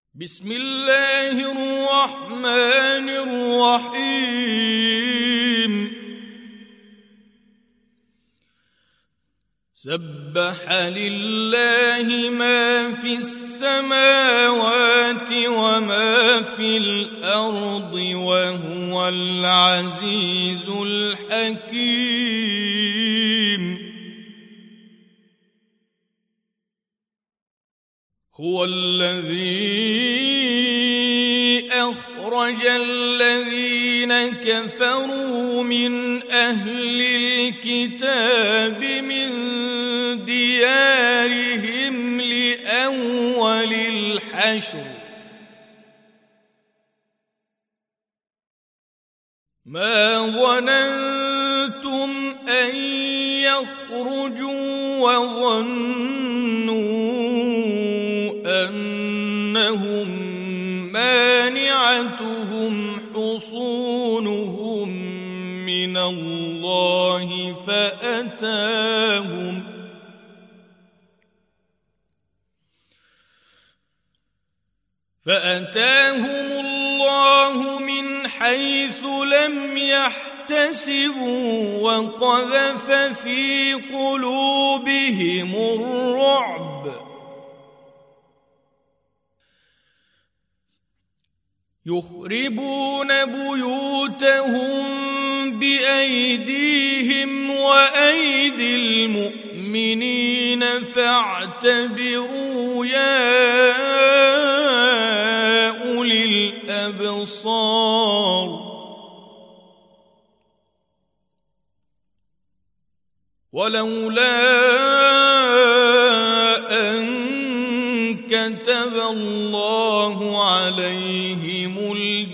بسم الله الرحمن الرحيم سبح لله ما في السماوات وما في الأرض وهو العزيز الحكيم هو الذي أخرج الذين كفروا من أهل الكتاب من ديارهم لأول الحشر ما ظننتم أن يخرجوا وظنوا أنهم مانعتهم حصونهم من الله فأتاهم الله من حيث لم يحتسبوا وقذف في قلوبهم الرعب يخربون بيوتهم بأيديهم وأيدي المؤمنين فاعتبروا يا أولي الأبصار ولولا أن كتب الله عليهم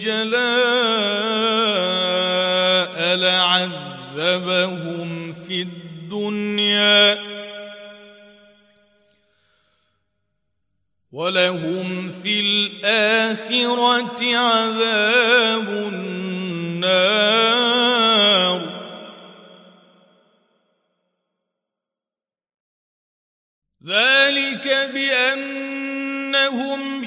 الجلاء لعذبهم في الدنيا ولهم في الآخرة عذاب النار ذلك بأنهم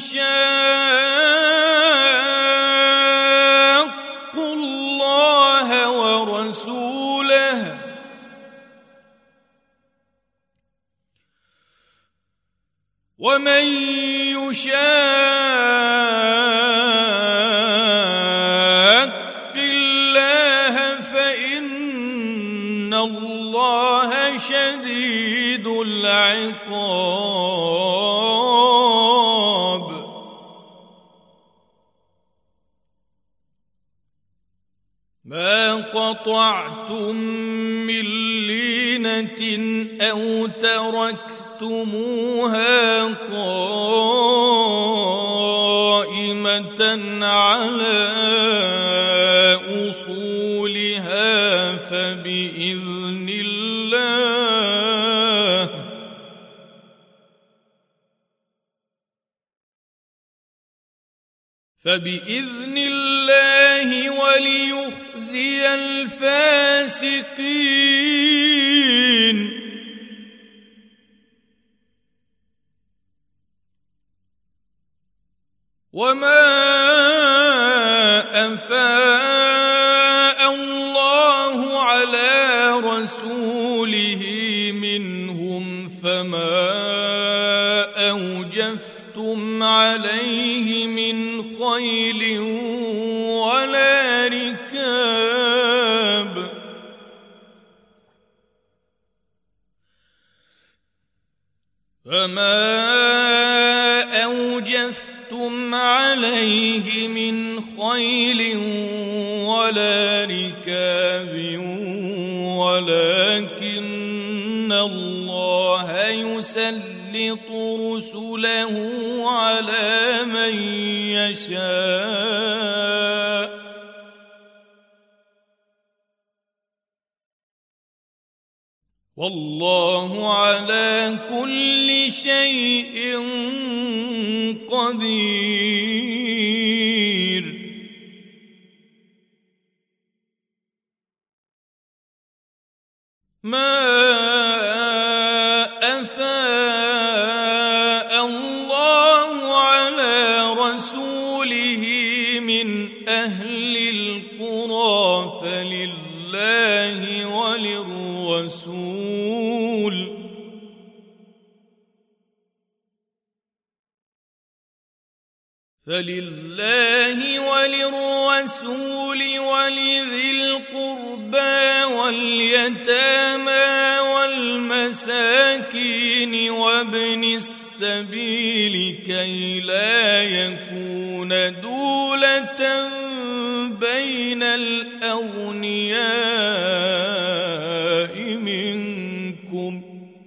شاقوا الله ورسوله ومن يشاق الله فإن الله شديد العقاب ما قطعتم من لينة أو تركتموها قائمة على أصولها فبإذن الله وليخزي الفاسقين وما أفاء الله على رسوله منهم فما أوجفتم عليه من خيل ولا ركاب عليه من خيل ولا ركاب ولكن الله يسلط رسله على من يشاء والله على كل شيء قدير ما أفاء الله على أهل القرى فلله وللرسول ولذي القربى واليتامى والمساكين وابن السبيل كي لا يكون دولة بين الأغنياء منكم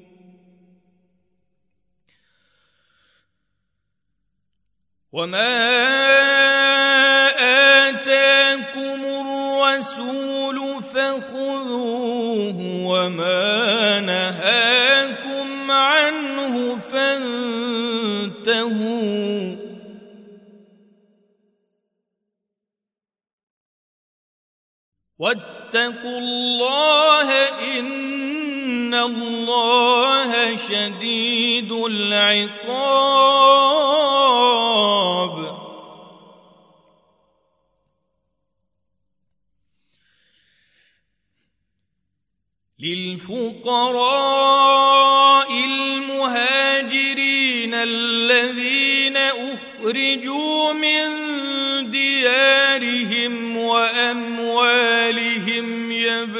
وما آتاكم الرسول فخذوه وما نهاكم عنه فانتهوا واتقوا الله إن الله شديد العقاب للفقراء المهاجرين الذين أخرجوا من ديارهم وأموالهم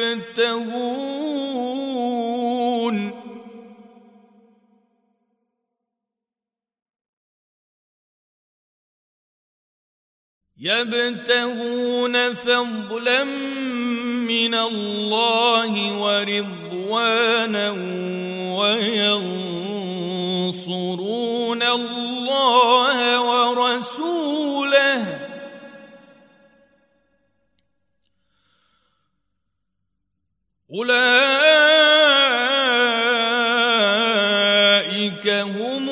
يبتغون فضلا من الله ورضوانا وينصرون الله ورسوله أولئك هم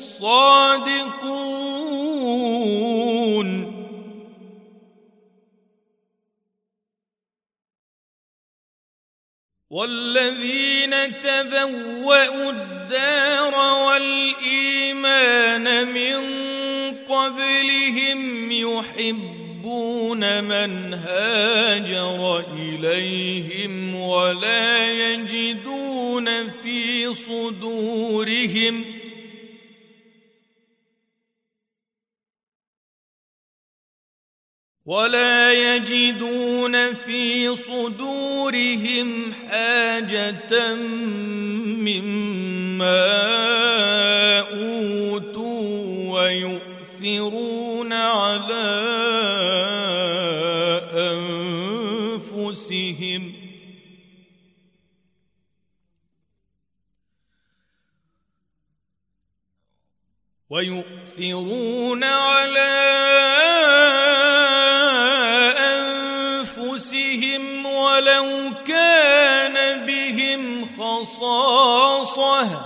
الصادقون والذين تبوأوا الدار والإيمان من قبلهم يحبون من هاجر إليهم ولا يجدون في صدورهم حاجة مما أوتوا ويؤثرون على أنفسهم ولو كان بهم خصاصة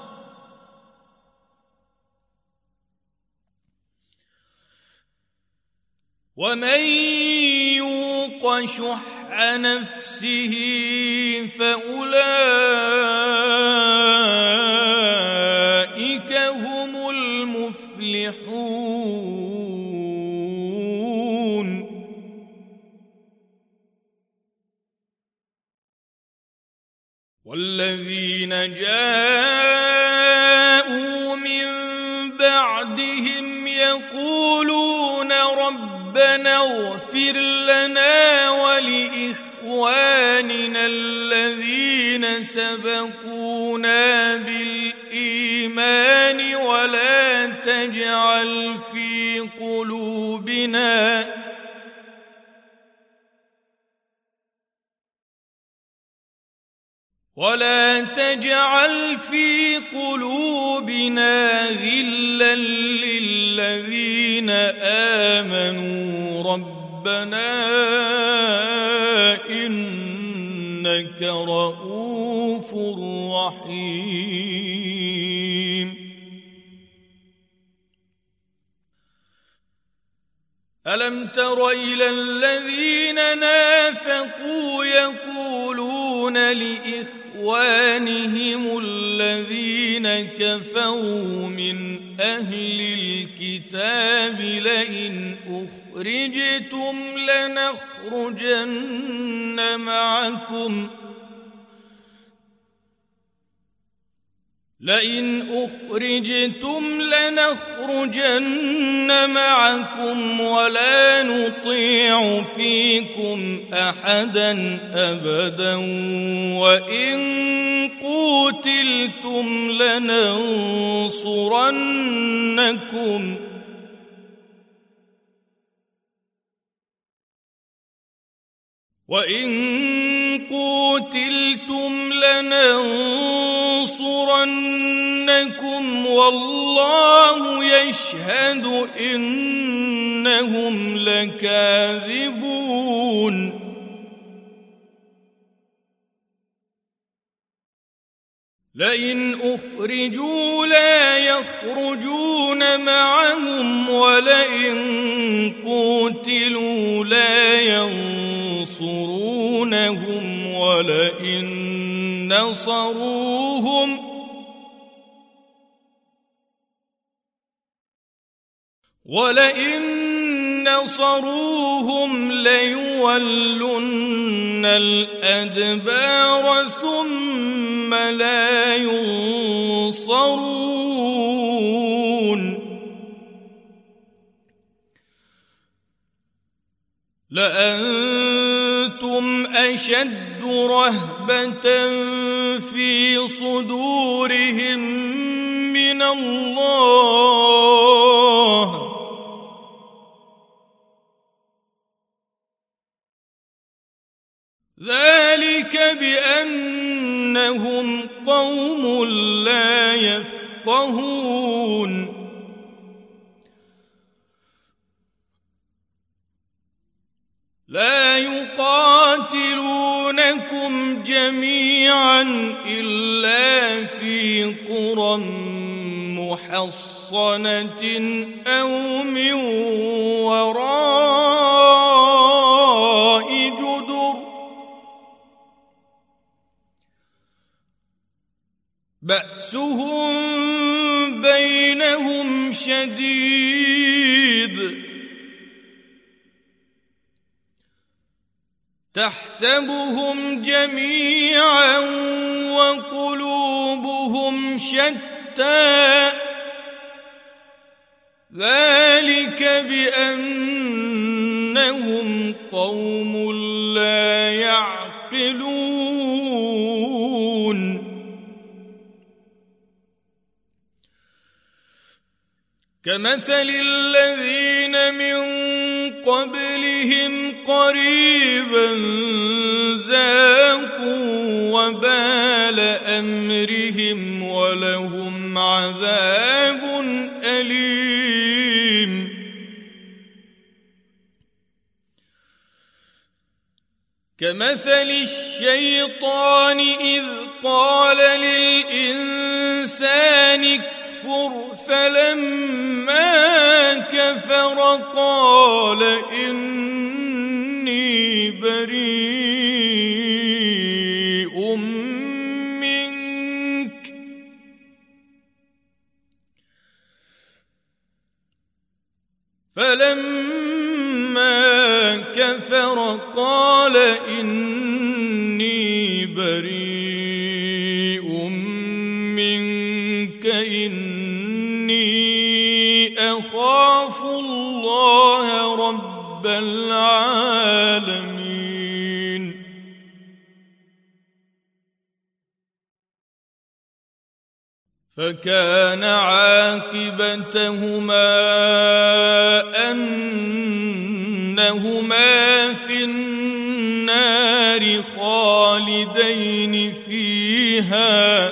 ومن يوق شح نفسه فأولئك هم المفلحون والذين جاءوا من بعدهم يقولون ربنا اغفر لنا ولإخواننا الذين سبقونا بالإيمان ولا تجعل في قلوبنا غلا للذين آمنوا ربنا إنك رؤوف رحيم ألم تر إلى الذين نافقوا يقولون لإخوانهم الذين كفروا من أهل الكتاب لئن أخرجتم لنخرجن معكم ولا نطيع فيكم أحدا أبدا وإن قوتلتم لننصرنكم والله يشهد إنهم لكاذبون لئن أخرجوا لا يخرجون معهم ولئن قوتلوا لا ينصرونهم ولئن نصروهم ليولن الأدبار ثم لا ينصرون لأنتم أشد رهبة في صدورهم من الله ذلك بأنهم قوم لا يفقهون لا يقاتلونكم جميعا إلا في قرى محصنة أو من وراء جدر بأسهم بينهم شديد تحسبهم جميعا وقلوبهم شتى ذلك بأنهم قوم لا يعقلون كمثل الذين من قبلهم قريبا ذاقوا وبال أمرهم ولهم عذاب أليم كمثل الشيطان إذ قال للإنسان اكفر فلما كفر قال إني بريء منك إني أخاف الله رب العالمين فكان عاقبتهما أنهما في النار خالدين فيها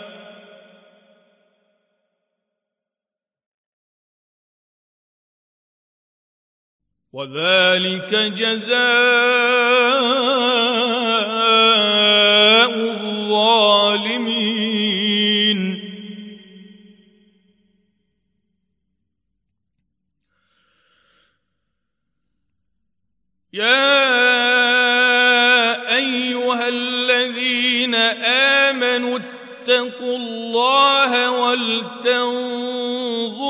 وذلك جزاء الظالمين يا أيها الذين آمنوا اتقوا الله ولتنظر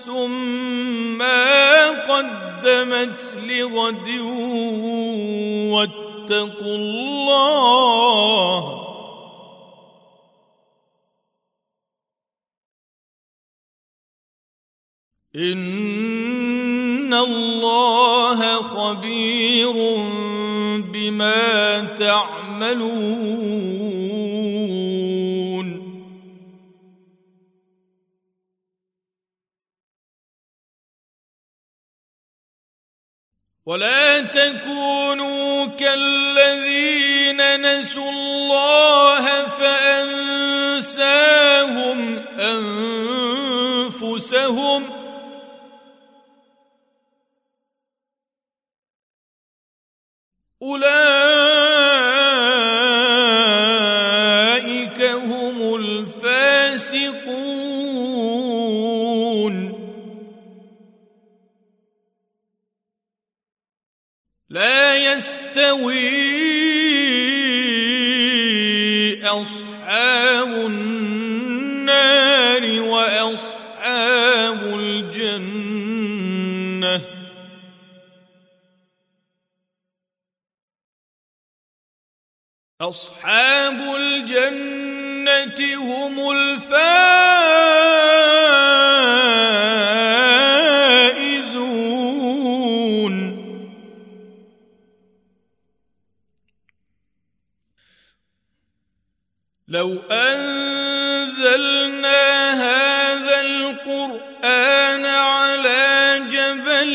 نفس ما قدمت لغد واتقوا الله إن الله خبير بما تعملون ولا تكونوا كالذين نسوا الله فأنساهم أنفسهم أولئك هم الفاسقون لا يستوي أصحاب النار وأصحاب الجنة أصحاب الجنة هم الفائزون لو أنزلنا هذا القرآن على جبل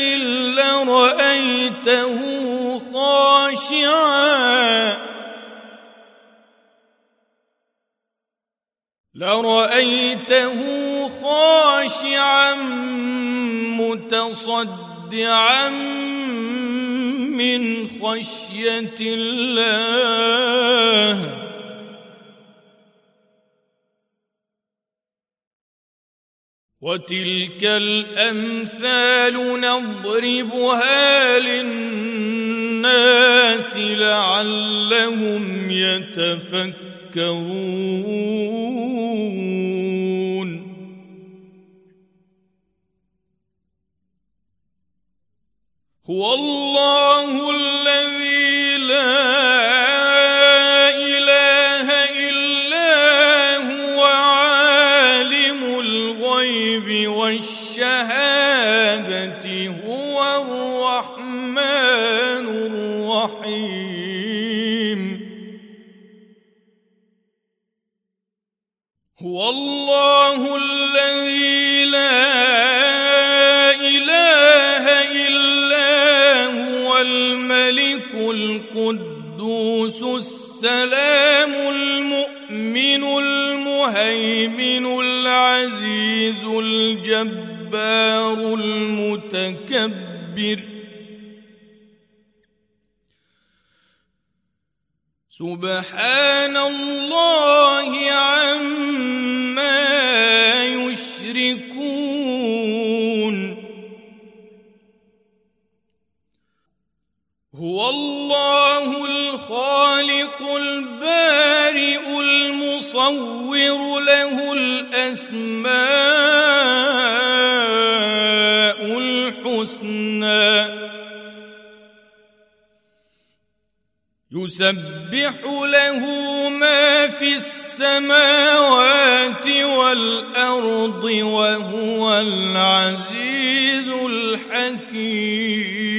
لرأيته خاشعا متصدعا من خشية الله وتلك الأمثال نضربها للناس لعلهم يتفكرون هو الله الذي لا إله إلا هو عالم الغيب والشهادة هو الرحمن الرحيم هو الله الذي لا إله إلا هو الملك القدوس السلام المؤمن المهيمن العزيز الجبار المتكبر سبحان الله عما يشركون هو الله الخالق البارئ المصور له الأسماء الحسنى يسبح له ما في السماوات والأرض وهو العزيز الحكيم